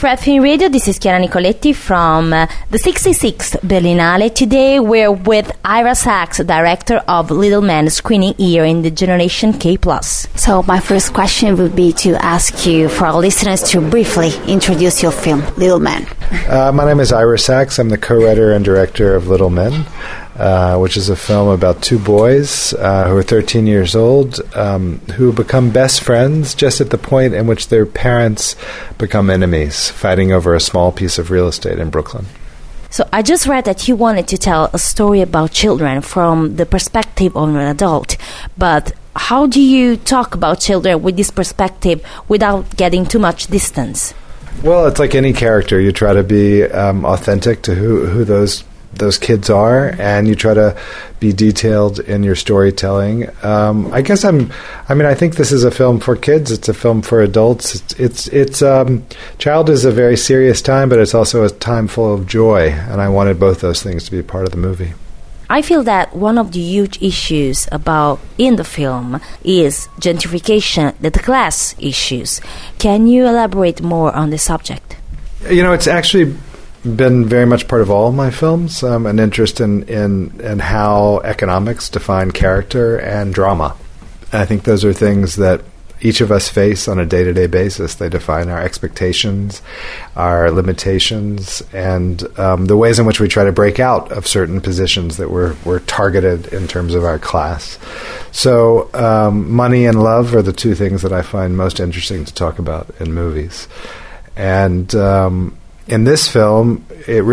Fred Film Radio, this is Chiara Nicoletti from the 66th Berlinale. Today we're with Ira Sachs, director of Little Men, screening here in the Generation K+. So my first question would be to ask you, for our listeners, to briefly introduce your film, Little Men. My name is Ira Sachs. I'm the co-writer and director of Little Men, which is a film about two boys who are 13 years old, who become best friends just at the point in which their parents become enemies, fighting over a small piece of real estate in Brooklyn. So I just read that you wanted to tell a story about children from the perspective of an adult, but how do you talk about children with this perspective without getting too much distance? Well, it's like any character. You try to be authentic to who those kids are, and you try to be detailed in your storytelling. I think this is a film for kids. It's a film for adults. It's child is a very serious time, but it's also a time full of joy, and I wanted both those things to be part of the movie. I feel that one of the huge issues in the film is gentrification, the class issues. Can you elaborate more on the subject? It's actually been very much part of all of my films, an interest in how economics define character and drama. And I think those are things that each of us face on a day-to-day basis. They define our expectations, our limitations, and the ways in which we try to break out of certain positions that we're targeted in terms of our class. So money and love are the two things that I find most interesting to talk about in movies. And in this film,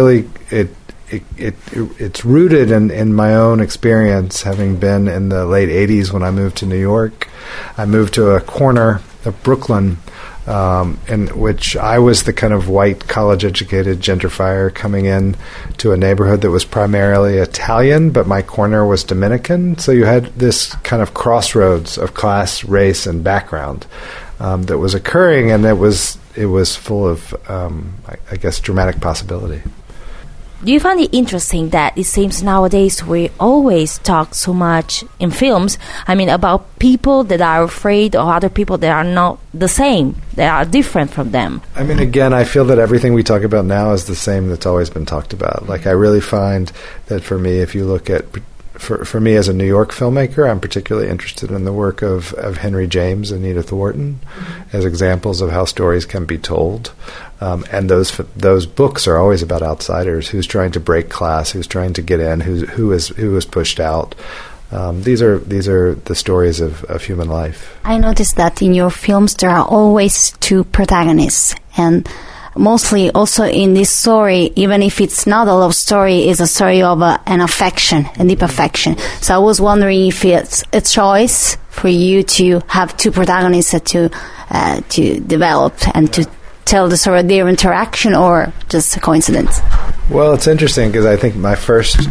it's rooted in my own experience, having been in the late 80s when I moved to New York. I moved to a corner of Brooklyn in which I was the kind of white, college-educated gentrifier coming in to a neighborhood that was primarily Italian, but my corner was Dominican. So you had this kind of crossroads of class, race, and background that was occurring, and it was full of, dramatic possibility. Do you find it interesting that it seems nowadays we always talk so much in films, about people that are afraid of other people that are not the same, that are different from them? Again, I feel that everything we talk about now is the same that's always been talked about. Like, I really find that for me, if you look at... For me as a New York filmmaker, I'm particularly interested in the work of Henry James and Edith Wharton as examples of how stories can be told. And those books are always about outsiders, who's trying to break class, who's trying to get in, who is pushed out. These are the stories of human life. I noticed that in your films there are always two protagonists, and mostly also in this story, even if it's not a love story, is a story of an affection, a deep affection. So I was wondering if it's a choice for you to have two protagonists to develop and to tell the story of their interaction, or just a coincidence? Well, it's interesting because I think my first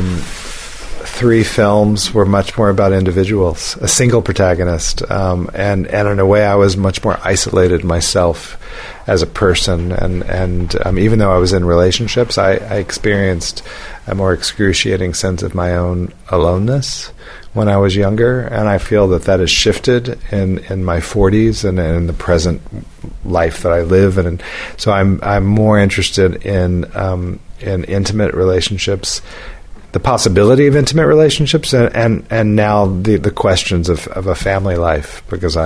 three films were much more about individuals, a single protagonist, and in a way I was much more isolated myself as a person, and even though I was in relationships, I experienced a more excruciating sense of my own aloneness when I was younger, and I feel that has shifted in my 40s and in the present life that I live, and so I'm more interested in intimate relationships, the possibility of intimate relationships, and now the questions of a family life, because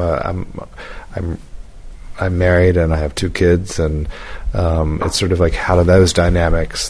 I'm married and I have two kids, and it's sort of like, how do those dynamics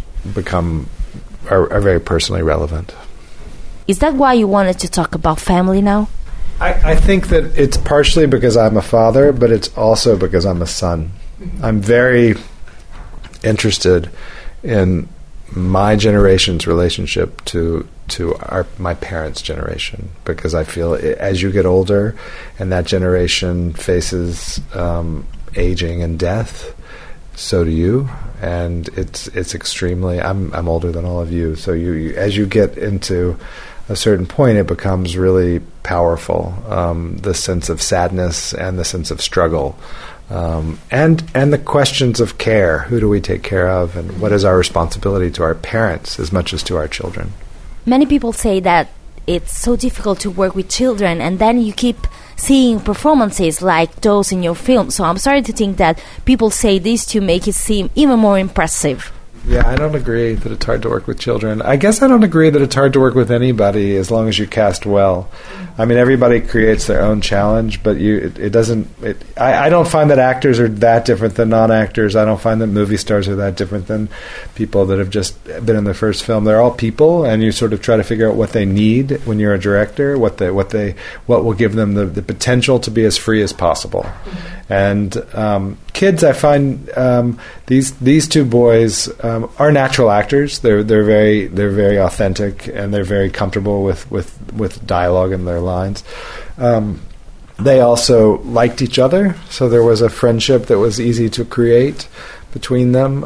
are very personally relevant. Is that why you wanted to talk about family now? I think that it's partially because I'm a father, but it's also because I'm a son. I'm very interested in my generation's relationship to my parents' generation, because I feel as you get older and that generation faces aging and death, so do you, and it's extremely. I'm older than all of you, so you as you get into a certain point, it becomes really powerful. The sense of sadness and the sense of struggle. And the questions of care. Who do we take care of, and what is our responsibility to our parents as much as to our children? Many people say that it's so difficult to work with children, and then you keep seeing performances like those in your film. So I'm starting to think that people say these two make it seem even more impressive. Yeah, I don't agree that it's hard to work with children. I guess I don't agree that it's hard to work with anybody as long as you cast well. I mean, everybody creates their own challenge, but I don't find that actors are that different than non-actors. I don't find that movie stars are that different than people that have just been in their first film. They're all people, and you sort of try to figure out what they need when you're a director, what will give them the potential to be as free as possible. And kids, I find these two boys are natural actors. They're very authentic, and they're very comfortable with dialogue in their lines. They also liked each other, so there was a friendship that was easy to create between them.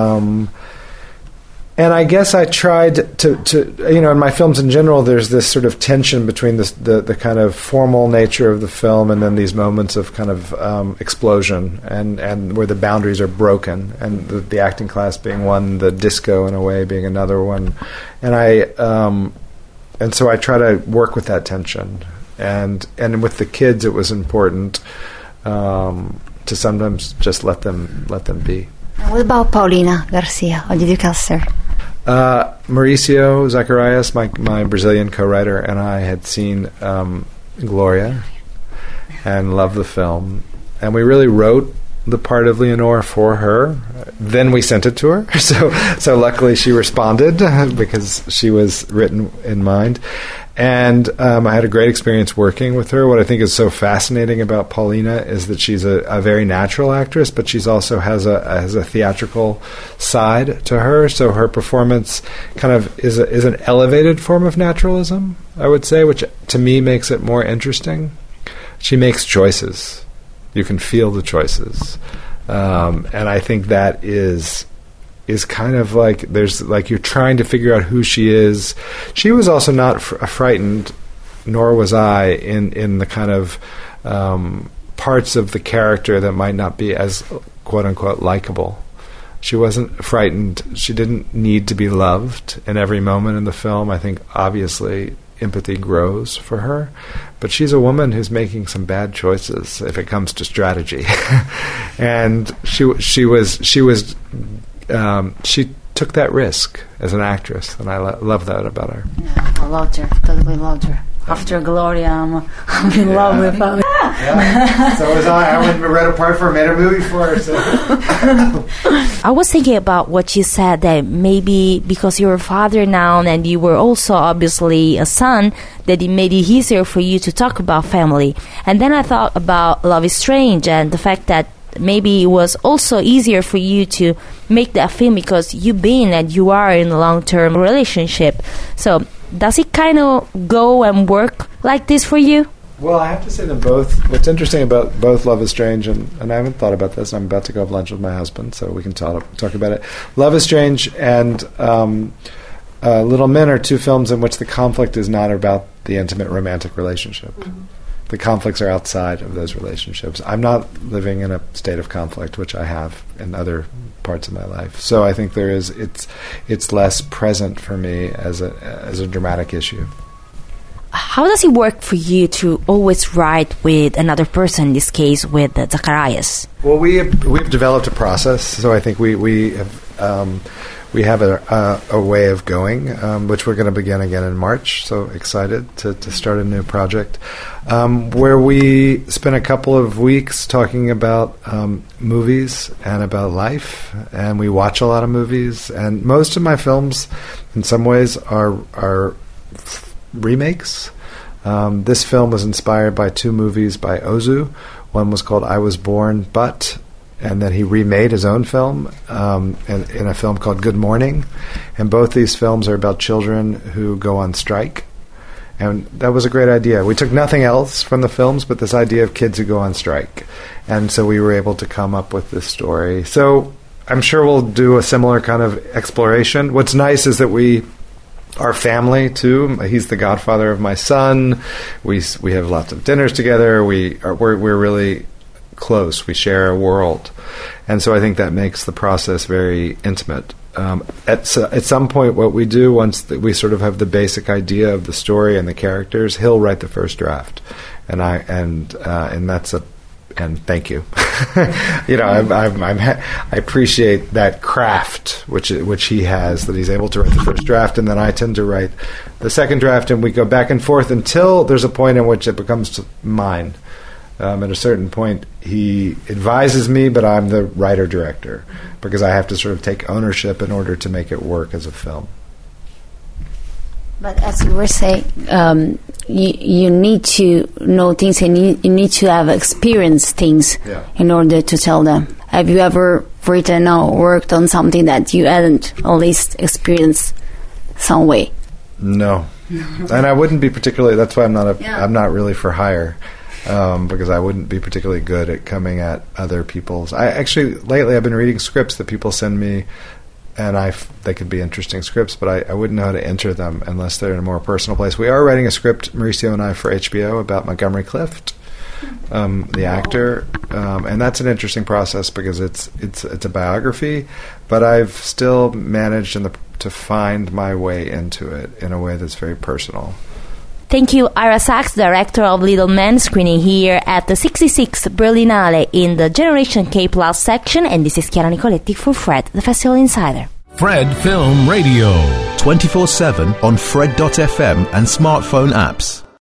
And I guess I tried to in my films in general, there's this sort of tension between the kind of formal nature of the film and then these moments of kind of explosion and where the boundaries are broken, and the acting class being one, the disco in a way being another one. And so I try to work with that tension. And with the kids, it was important to sometimes just let them be. What about Paulina Garcia? How did you cast her? Mauricio Zacharias, my Brazilian co-writer, and I had seen Gloria and loved the film. And we really wrote the part of Leonor for her. Then we sent it to her. So luckily she responded because she was written in mind. And I had a great experience working with her. What I think is so fascinating about Paulina is that she's a very natural actress, but she's also has a theatrical side to her. So her performance kind of is an elevated form of naturalism, I would say, which to me makes it more interesting. She makes choices. You can feel the choices. And I think that is kind of like you're trying to figure out who she is. She was also not frightened, nor was I, in the kind of parts of the character that might not be as quote unquote likable. She wasn't frightened. She didn't need to be loved in every moment in the film. I think obviously empathy grows for her, but she's a woman who's making some bad choices if it comes to strategy. And she took that risk as an actress, and I love that about her. Yeah, I loved her. Totally loved her. After Gloria, I'm in love with her. Yeah. So was I. I went and read a part for her, made a movie for her. So. I was thinking about what you said, that maybe because you're a father now and you were also obviously a son, that it made it easier for you to talk about family. And then I thought about Love is Strange and the fact that maybe it was also easier for you to make that film because you've been and you are in a long-term relationship. So does it kind of go and work like this for you? Well, I have to say them both. What's interesting about both Love is Strange, and I haven't thought about this, I'm about to go have lunch with my husband, so we can talk about it. Love is Strange and Little Men are two films in which the conflict is not about the intimate romantic relationship. Mm-hmm. The conflicts are outside of those relationships. I'm not living in a state of conflict, which I have in other parts of my life. So I think it's less present for me as a dramatic issue. How does it work for you to always write with another person, in this case with Zacharias? Well, we've developed a process, so I think we have a way of going, which we're going to begin again in March. So excited to start a new project, where we spend a couple of weeks talking about movies and about life, and we watch a lot of movies. And most of my films, in some ways, are remakes. This film was inspired by two movies by Ozu. One was called I Was Born But, and then he remade his own film in a film called Good Morning. And both these films are about children who go on strike. And that was a great idea. We took nothing else from the films but this idea of kids who go on strike. And so we were able to come up with this story. So I'm sure we'll do a similar kind of exploration. What's nice is that our family too. He's the godfather of my son. We have lots of dinners together. We're really close. We share a world. And so I think that makes the process very intimate. At some point, what we do, once we sort of have the basic idea of the story and the characters, he'll write the first draft. And that's and thank you. I appreciate that craft which he has, that he's able to write the first draft, and then I tend to write the second draft, and we go back and forth until there's a point in which it becomes mine. At a certain point, he advises me, but I'm the writer-director, because I have to sort of take ownership in order to make it work as a film. But as you were saying, you need to know things, and you need to have experienced things in order to tell them. Have you ever written or worked on something that you hadn't at least experienced some way? No. And I wouldn't be particularly, that's why I'm not really for hire. Because I wouldn't be particularly good at coming at other people's. Lately I've been reading scripts that people send me, and they could be interesting scripts, but I wouldn't know how to enter them unless they're in a more personal place. We are writing a script, Mauricio and I, for HBO about Montgomery Clift, the actor, and that's an interesting process because it's a biography, but I've still managed to find my way into it in a way that's very personal. Thank you, Ira Sachs, director of Little Men, screening here at the 66th Berlinale in the Generation K Plus section. And this is Chiara Nicoletti for Fred, the Festival Insider. Fred Film Radio. 24/7 on Fred.fm and smartphone apps.